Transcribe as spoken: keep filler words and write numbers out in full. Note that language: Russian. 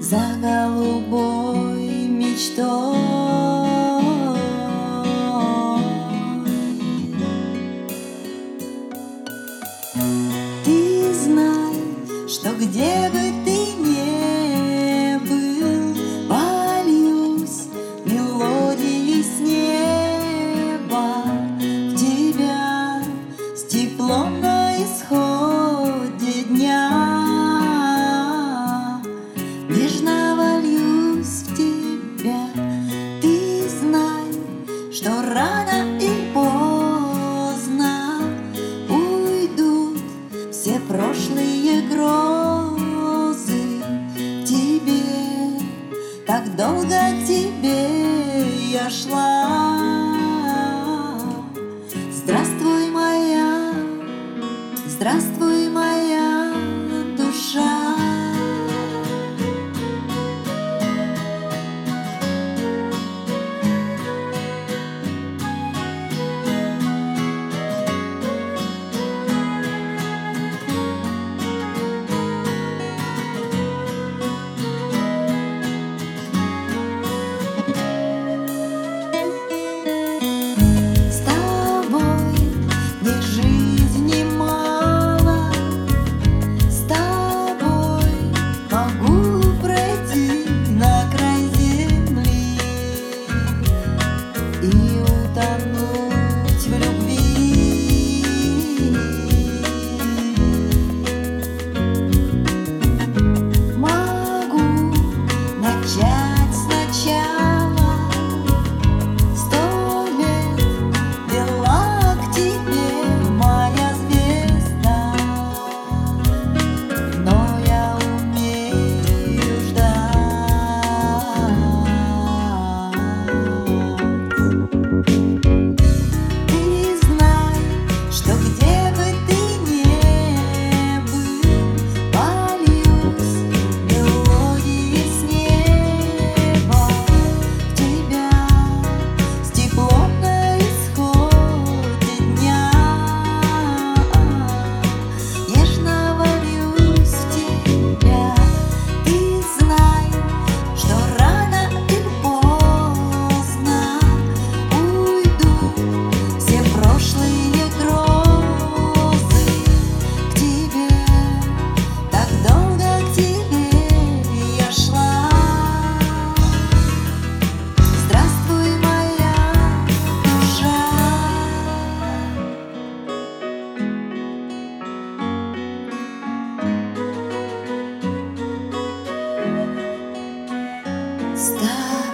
за голубой мечтой. Ты знай, что где бы ты ни был, польюсь мелодией с неба в тебя с теплом на исходе дня. Нежно вольюсь в тебя. Ты знай, что рано и поздно уйдут все прошлые грозы. Тебе так долго к тебе я шла. Здравствуй, моя, здравствуй, моя душа. Stop.